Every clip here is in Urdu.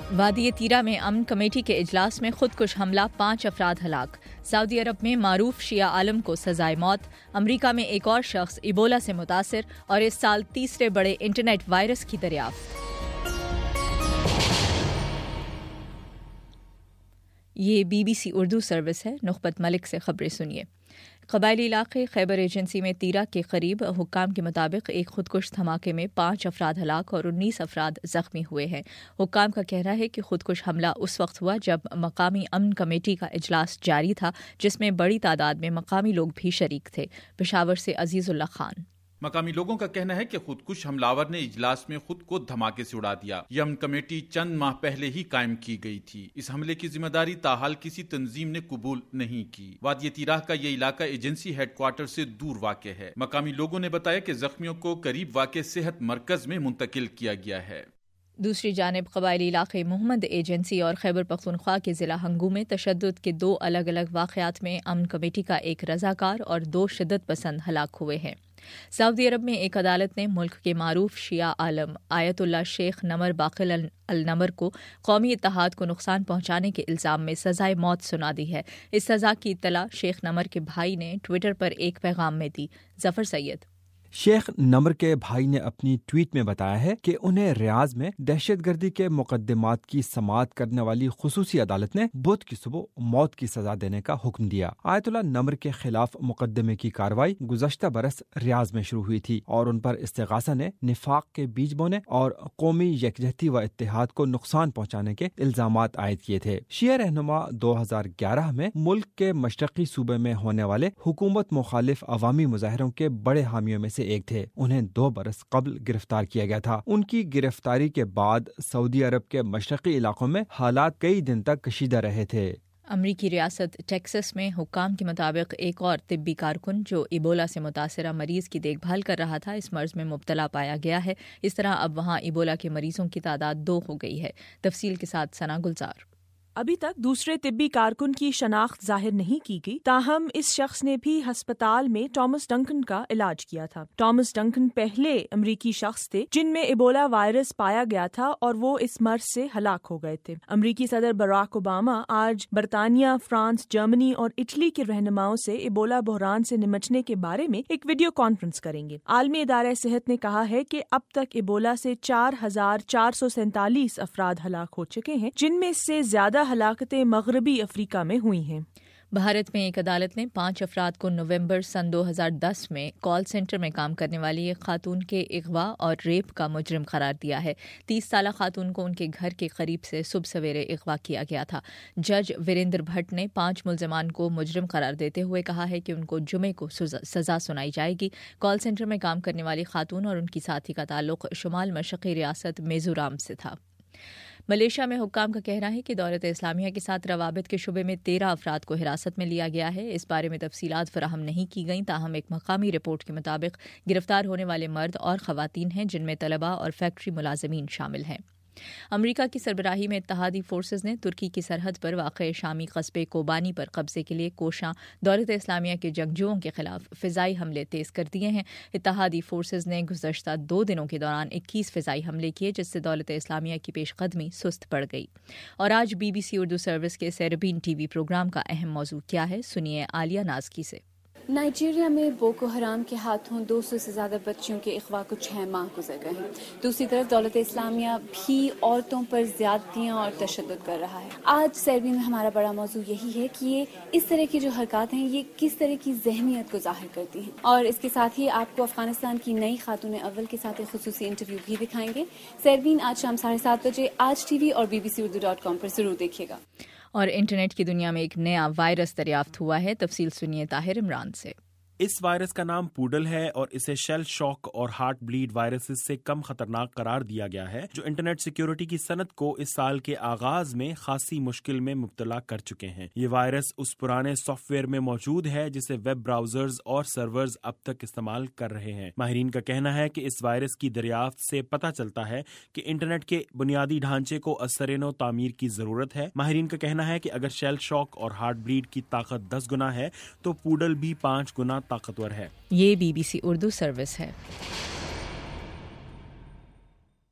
وادی تیرا میں امن کمیٹی کے اجلاس میں خودکش حملہ، 5 افراد ہلاک۔ سعودی عرب میں معروف شیعہ عالم کو سزائے موت۔ امریکہ میں ایک اور شخص ایبولا سے متاثر، اور اس سال تیسرے بڑے انٹرنیٹ وائرس کی دریافت۔ یہ BBC اردو سروس ہے۔ نخبت ملک سے خبریں سنیے۔ قبائلی علاقے خیبر ایجنسی میں تیرا کے قریب حکام کے مطابق ایک خودکش دھماکے میں 5 افراد ہلاک اور 19 افراد زخمی ہوئے ہیں۔ حکام کا کہنا ہے کہ خودکش حملہ اس وقت ہوا جب مقامی امن کمیٹی کا اجلاس جاری تھا، جس میں بڑی تعداد میں مقامی لوگ بھی شریک تھے۔ پشاور سے عزیز اللہ خان۔ مقامی لوگوں کا کہنا ہے کہ خودکش حملاور نے اجلاس میں خود کو دھماکے سے اڑا دیا۔ یہ امن کمیٹی چند ماہ پہلے ہی قائم کی گئی تھی۔ اس حملے کی ذمہ داری تاحال کسی تنظیم نے قبول نہیں کی۔ وادی تیراہ کا یہ علاقہ ایجنسی ہیڈ کوارٹر سے دور واقع ہے۔ مقامی لوگوں نے بتایا کہ زخمیوں کو قریب واقع صحت مرکز میں منتقل کیا گیا ہے۔ دوسری جانب قبائلی علاقے محمد ایجنسی اور خیبر پختونخوا کے ضلع ہنگو میں تشدد کے 2 الگ الگ واقعات میں امن کمیٹی کا ایک رضاکار اور 2 شدت پسند ہلاک ہوئے ہیں۔ سعودی عرب میں ایک عدالت نے ملک کے معروف شیعہ عالم آیت اللہ شیخ نمر باقر النمر کو قومی اتحاد کو نقصان پہنچانے کے الزام میں سزائے موت سنا دی ہے۔ اس سزا کی اطلاع شیخ نمر کے بھائی نے ٹویٹر پر ایک پیغام میں دی۔ ظفر سید۔ شیخ نمر کے بھائی نے اپنی ٹویٹ میں بتایا ہے کہ انہیں ریاض میں دہشت گردی کے مقدمات کی سماعت کرنے والی خصوصی عدالت نے بدھ کی صبح موت کی سزا دینے کا حکم دیا۔ آیت اللہ نمر کے خلاف مقدمے کی کارروائی گزشتہ برس ریاض میں شروع ہوئی تھی اور ان پر استغاثہ نے نفاق کے بیج بونے اور قومی یکجہتی و اتحاد کو نقصان پہنچانے کے الزامات عائد کیے تھے۔ شیعہ رہنما 2011 میں ملک کے مشرقی صوبے میں ہونے والے حکومت مخالف عوامی مظاہروں کے بڑے حامیوں میں سے ایک تھے۔ انہیں 2 برس قبل گرفتار کیا گیا تھا۔ ان کی گرفتاری کے بعد سعودی عرب کے مشرقی علاقوں میں حالات کئی دن تک کشیدہ رہے تھے۔ امریکی ریاست ٹیکساس میں حکام کے مطابق ایک اور طبی کارکن جو ایبولا سے متاثرہ مریض کی دیکھ بھال کر رہا تھا، اس مرض میں مبتلا پایا گیا ہے۔ اس طرح اب وہاں ایبولا کے مریضوں کی تعداد 2 ہو گئی ہے۔ تفصیل کے ساتھ ثنا گلزار۔ ابھی تک دوسرے طبی کارکن کی شناخت ظاہر نہیں کی گئی، تاہم اس شخص نے بھی ہسپتال میں ٹامس ڈنکن کا علاج کیا تھا۔ ٹامس ڈنکن پہلے امریکی شخص تھے جن میں ایبولا وائرس پایا گیا تھا اور وہ اس مرض سے ہلاک ہو گئے تھے۔ امریکی صدر براک اوباما آج برطانیہ، فرانس، جرمنی اور اٹلی کے رہنماؤں سے ایبولا بحران سے نمٹنے کے بارے میں ایک ویڈیو کانفرنس کریں گے۔ عالمی ادارہ صحت نے کہا ہے کہ اب تک ایبولا سے 4,447 افراد ہلاک ہو چکے ہیں، جن میں سے زیادہ ہلاکتیں مغربی افریقہ میں ہوئی ہیں۔ بھارت میں ایک عدالت نے 5 افراد کو نومبر سن 2010 میں کال سینٹر میں کام کرنے والی ایک خاتون کے اغوا اور ریپ کا مجرم قرار دیا ہے۔ 30 سالہ خاتون کو ان کے گھر کے قریب سے صبح سویرے اغوا کیا گیا تھا۔ جج وریندر بھٹ نے 5 ملزمان کو مجرم قرار دیتے ہوئے کہا ہے کہ ان کو جمعے کو سزا سنائی جائے گی۔ کال سینٹر میں کام کرنے والی خاتون اور ان کی ساتھی کا تعلق شمال مشرقی ریاست میزورام سے تھا۔ ملیشیا میں حکام کا کہنا ہے کہ دولت اسلامیہ کے ساتھ روابط کے شبے میں 13 افراد کو حراست میں لیا گیا ہے۔ اس بارے میں تفصیلات فراہم نہیں کی گئیں، تاہم ایک مقامی رپورٹ کے مطابق گرفتار ہونے والے مرد اور خواتین ہیں، جن میں طلباء اور فیکٹری ملازمین شامل ہیں۔ امریکہ کی سربراہی میں اتحادی فورسز نے ترکی کی سرحد پر واقع شامی قصبے کوبانی پر قبضے کے لیے کوشاں دولت اسلامیہ کے جنگجوؤں کے خلاف فضائی حملے تیز کر دیے ہیں۔ اتحادی فورسز نے گزشتہ 2 دنوں کے دوران 21 فضائی حملے کیے، جس سے دولت اسلامیہ کی پیش قدمی سست پڑ گئی۔ اور آج BBC اردو سروس کے سیربین ٹی وی پروگرام کا اہم موضوع کیا ہے، سنیے عالیہ نازکی سے۔ نائجیریا میں بوکو حرام کے ہاتھوں 200 سے زیادہ بچیوں کے اغوا کو 6 ماہ گزر گئے ہیں۔ دوسری طرف دولت اسلامیہ بھی عورتوں پر زیادتیاں اور تشدد کر رہا ہے۔ آج سیربین میں ہمارا بڑا موضوع یہی ہے کہ یہ اس طرح کی جو حرکات ہیں یہ کس طرح کی ذہنیت کو ظاہر کرتی ہیں، اور اس کے ساتھ ہی آپ کو افغانستان کی نئی خاتون اول کے ساتھ ایک خصوصی انٹرویو بھی دکھائیں گے۔ سیربین آج شام 7:30 بجے آج ٹی وی اور bbcurdu.com پر ضرور دیکھیے گا۔ اور انٹرنیٹ کی دنیا میں ایک نیا وائرس دریافت ہوا ہے، تفصیل سنیے طاہر عمران سے۔ اس وائرس کا نام پوڈل ہے اور اسے شیل شاک اور ہارٹ بلیڈ وائرسز سے کم خطرناک قرار دیا گیا ہے، جو انٹرنیٹ سیکیورٹی کی صنعت کو اس سال کے آغاز میں خاصی مشکل میں مبتلا کر چکے ہیں۔ یہ وائرس اس پرانے سافٹ ویئر میں موجود ہے جسے ویب براؤزرز اور سرورز اب تک استعمال کر رہے ہیں۔ ماہرین کا کہنا ہے کہ اس وائرس کی دریافت سے پتہ چلتا ہے کہ انٹرنیٹ کے بنیادی ڈھانچے کو ازسر نو تعمیر کی ضرورت ہے۔ ماہرین کا کہنا ہے کہ اگر شیل شاک اور ہارٹ بلیڈ کی طاقت 10 گنا ہے تو پوڈل بھی 5 گنا طاقتور ہے۔ یہ BBC اردو سروس ہے۔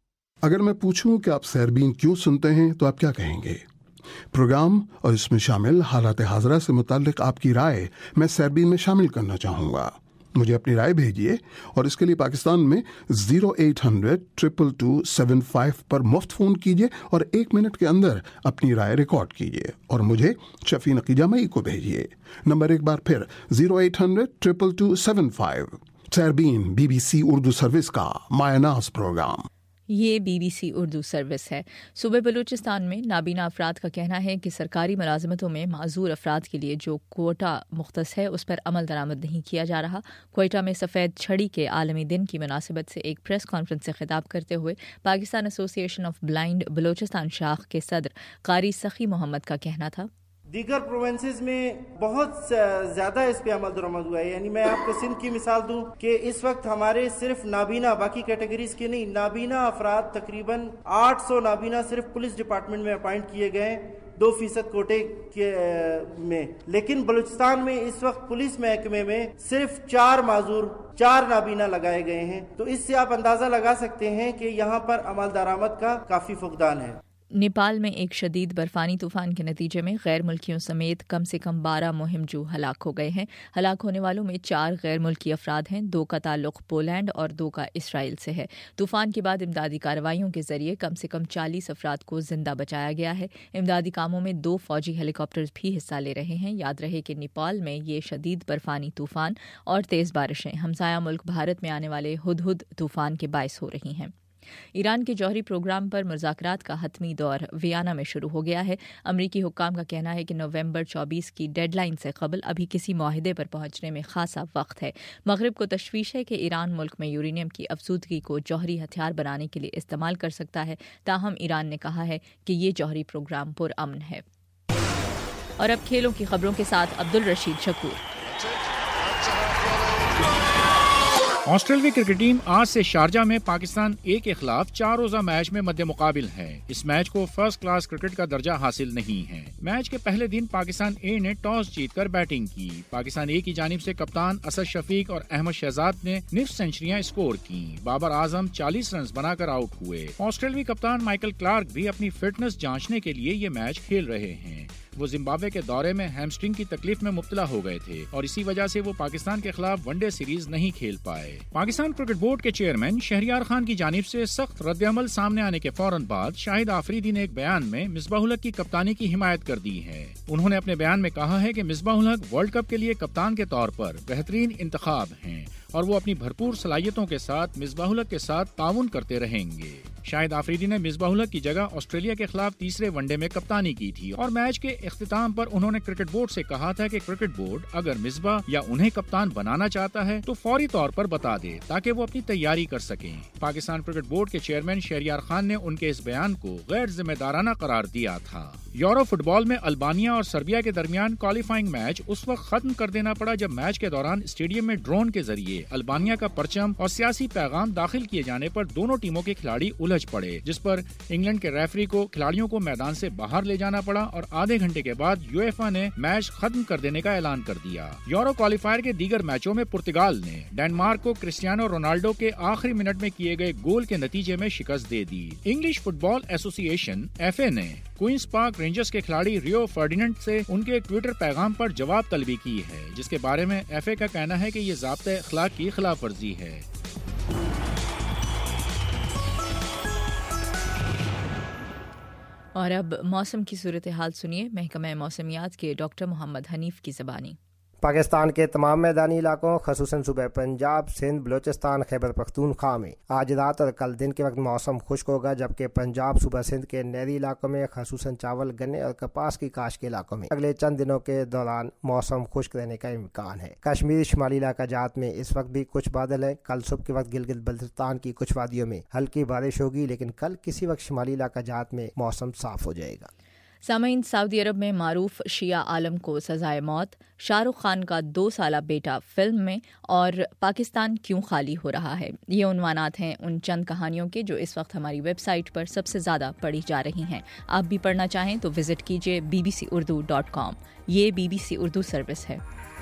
اگر میں پوچھوں کہ آپ سیربین کیوں سنتے ہیں تو آپ کیا کہیں گے؟ پروگرام اور اس میں شامل حالات حاضرہ سے متعلق آپ کی رائے میں سیربین میں شامل کرنا چاہوں گا. مجھے اپنی رائے بھیجیے اور اس کے لیے پاکستان میں 0800-222-75 پر مفت فون کیجیے اور 1 منٹ کے اندر اپنی رائے ریکارڈ کیجیے اور مجھے شفیع نقی جامعی کو بھیجیے. نمبر ایک بار پھر 0800-222-75. سیربین BBC اردو سروس کا ماہ ناز پروگرام. یہ BBC اردو سروس ہے. صوبہ بلوچستان میں نابینا افراد کا کہنا ہے کہ سرکاری ملازمتوں میں معذور افراد کے لیے جو کوٹا مختص ہے اس پر عمل درآمد نہیں کیا جا رہا. کوئٹہ میں سفید چھڑی کے عالمی دن کی مناسبت سے ایک پریس کانفرنس سے خطاب کرتے ہوئے پاکستان ایسوسی ایشن آف بلائنڈ بلوچستان شاخ کے صدر قاری سخی محمد کا کہنا تھا دیگر پروونسز میں بہت زیادہ اس پہ عمل درآمد ہوا ہے. یعنی میں آپ کو سندھ کی مثال دوں کہ اس وقت ہمارے صرف نابینا، باقی کیٹیگریز کے نہیں، نابینا افراد تقریباً 800 نابینا صرف پولیس ڈپارٹمنٹ میں اپائنٹ کیے گئے ہیں 2% کوٹے میں. لیکن بلوچستان میں اس وقت پولیس محکمے میں صرف 4 معذور، 4 نابینا لگائے گئے ہیں. تو اس سے آپ اندازہ لگا سکتے ہیں کہ یہاں پر عمل درآمد کا کافی فقدان ہے. نیپال میں ایک شدید برفانی طوفان کے نتیجے میں غیر ملکیوں سمیت کم سے کم 12 مہم جو ہلاک ہو گئے ہیں. ہلاک ہونے والوں میں 4 غیر ملکی افراد ہیں، 2 کا تعلق پولینڈ اور 2 کا اسرائیل سے ہے. طوفان کے بعد امدادی کارروائیوں کے ذریعے کم سے کم 40 افراد کو زندہ بچایا گیا ہے. امدادی کاموں میں 2 فوجی ہیلی کاپٹرز بھی حصہ لے رہے ہیں. یاد رہے کہ نیپال میں یہ شدید برفانی طوفان اور تیز بارشیں ہمسایہ ملک بھارت میں آنے والے ہدہد طوفان کے باعث ہو رہی ہیں. ایران کے جوہری پروگرام پر مذاکرات کا حتمی دور ویانا میں شروع ہو گیا ہے. امریکی حکام کا کہنا ہے کہ نومبر 24 کی ڈیڈ لائن سے قبل ابھی کسی معاہدے پر پہنچنے میں خاصا وقت ہے. مغرب کو تشویش ہے کہ ایران ملک میں یورینیم کی افزودگی کو جوہری ہتھیار بنانے کے لیے استعمال کر سکتا ہے. تاہم ایران نے کہا ہے کہ یہ جوہری پروگرام پرامن ہے. اور اب کھیلوں کی خبروں کے ساتھ عبدالرشید شکور. آسٹریلوی کرکٹ ٹیم آج سے شارجہ میں پاکستان اے کے خلاف 4 روزہ میچ میں مد مقابل ہے. اس میچ کو فرسٹ کلاس کرکٹ کا درجہ حاصل نہیں ہے. میچ کے پہلے دن پاکستان اے نے ٹاس جیت کر بیٹنگ کی. پاکستان اے کی جانب سے کپتان اسد شفیق اور احمد شہزاد نے نصف سینچریاں اسکور کی. بابر اعظم 40 رنز بنا کر آؤٹ ہوئے. آسٹریلوی کپتان مائیکل کلارک بھی اپنی فٹنس جانچنے کے لیے یہ میچ کھیل رہے ہیں. وہ زمبابوے کے دورے میں ہیمسٹرنگ کی تکلیف میں مبتلا ہو گئے تھے اور اسی وجہ سے وہ پاکستان کے خلاف ون ڈے سیریز نہیں کھیل پائے. پاکستان کرکٹ بورڈ کے چیئرمین شہریار خان کی جانب سے سخت رد عمل سامنے آنے کے فوراً بعد شاہد آفریدی نے ایک بیان میں مصباح الحق کی کپتانی کی حمایت کر دی ہے. انہوں نے اپنے بیان میں کہا ہے کہ مصباح الحق ورلڈ کپ کے لیے کپتان کے طور پر بہترین انتخاب ہیں اور وہ اپنی بھرپور صلاحیتوں کے ساتھ مصباح الحق کے ساتھ تعاون کرتے رہیں گے. شاہد آفریدی نے مصباح الحق کی جگہ آسٹریلیا کے خلاف تیسرے ون ڈے میں کپتانی کی تھی اور میچ کے اختتام پر انہوں نے کرکٹ بورڈ سے کہا تھا کہ کرکٹ بورڈ اگر مصباح یا انہیں کپتان بنانا چاہتا ہے تو فوری طور پر بتا دے تاکہ وہ اپنی تیاری کر سکیں. پاکستان کرکٹ بورڈ کے چیئرمین شہریار خان نے ان کے اس بیان کو غیر ذمہ دارانہ قرار دیا تھا. یورو فٹ بال میں البانیہ اور سربیا کے درمیان کوالیفائنگ میچ اس وقت ختم کر دینا پڑا جب میچ کے دوران اسٹیڈیم میں ڈرون کے ذریعے البانیہ کا پرچم اور سیاسی پیغام داخل کیے جانے پر دونوں ٹیموں کے کھلاڑی الجھ پڑے، جس پر انگلینڈ کے ریفری کو کھلاڑیوں کو میدان سے باہر لے جانا پڑا اور آدھے گھنٹے کے بعد یوایفا نے میچ ختم کر دینے کا اعلان کر دیا. یورو کوالیفائر کے دیگر میچوں میں پرتگال نے ڈنمارک کو کرسٹیانو رونالڈو کے آخری منٹ میں کیے گئے گول کے نتیجے میں شکست دے دی. انگلش فٹ بال ایسوسی ایشن FA نے کوئنز پارک رینجرز کے کھلاڑی ریو فرڈیننڈ سے ان کے ٹویٹر پیغام پر جواب طلبی کی ہے، جس کے بارے میں FA کا کہنا ہے کہ یہ ضابطۂ اخلاق کی خلاف ورزی ہے. اور اب موسم کی صورتحال سنیے محکمہ موسمیات کے ڈاکٹر محمد حنیف کی زبانی. پاکستان کے تمام میدانی علاقوں خصوصاً صوبہ پنجاب، سندھ، بلوچستان، خیبر پختونخوا میں آج رات اور کل دن کے وقت موسم خشک ہوگا، جبکہ پنجاب، صوبہ سندھ کے نہری علاقوں میں خصوصاً چاول، گنے اور کپاس کی کاشت کے علاقوں میں اگلے چند دنوں کے دوران موسم خشک رہنے کا امکان ہے. کشمیر شمالی علاقہ جات میں اس وقت بھی کچھ بادل ہے. کل صبح کے وقت گلگت بلتستان کی کچھ وادیوں میں ہلکی بارش ہوگی، لیکن کل کسی وقت شمالی علاقہ جات میں موسم صاف ہو جائے گا. سامعین، سعودی عرب میں معروف شیعہ عالم کو سزائے موت، شاہ رخ خان کا 2 سالہ بیٹا فلم میں، اور پاکستان کیوں خالی ہو رہا ہے. یہ عنوانات ہیں ان چند کہانیوں کے جو اس وقت ہماری ویب سائٹ پر سب سے زیادہ پڑھی جا رہی ہیں. آپ بھی پڑھنا چاہیں تو وزٹ کیجیے bbcurdu.com. یہ BBC اردو سروس ہے.